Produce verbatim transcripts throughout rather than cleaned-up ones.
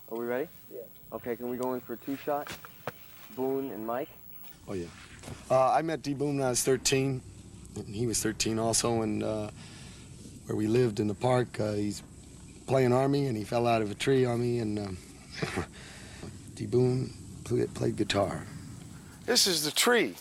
Are we ready? Yeah. Okay, can we go in for a two-shot? Boone and Mike? Oh, yeah. Uh, I met D. Boone when I was thirteen, and he was thirteen also, and uh, where we lived in the park, uh, he's playing Army, and he fell out of a tree on me, and um, D. Boone play, played guitar. This is the tree.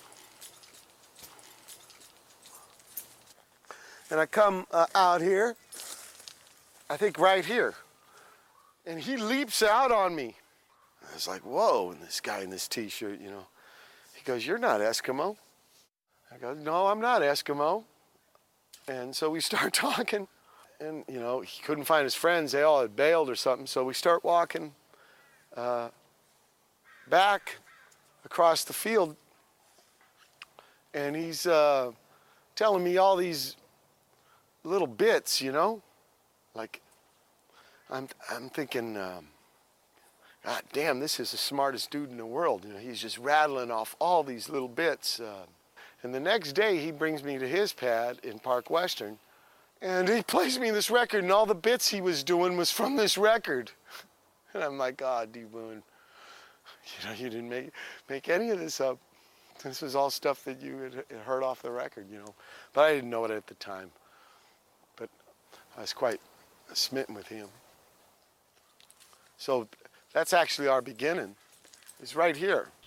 And I come uh, out here, I think right here, and he leaps out on me. I was like, whoa, and this guy in this t-shirt, you know, he goes, "You're not Eskimo." I go, "No, I'm not Eskimo." And so we start talking, and, you know, he couldn't find his friends. They all had bailed or something, so we start walking uh, back across the field, and he's uh, telling me all these little bits, you know, like I'm, I'm thinking, um, God damn, this is the smartest dude in the world. You know, he's just rattling off all these little bits. Uh, and the next day, he brings me to his pad in Park Western, and he plays me this record, and all the bits he was doing was from this record. And I'm like, God, D. Boone, you know, you didn't make make any of this up. This was all stuff that you had heard off the record, you know. But I didn't know it at the time. But I was quite smitten with him. So that's actually our beginning. It's right here.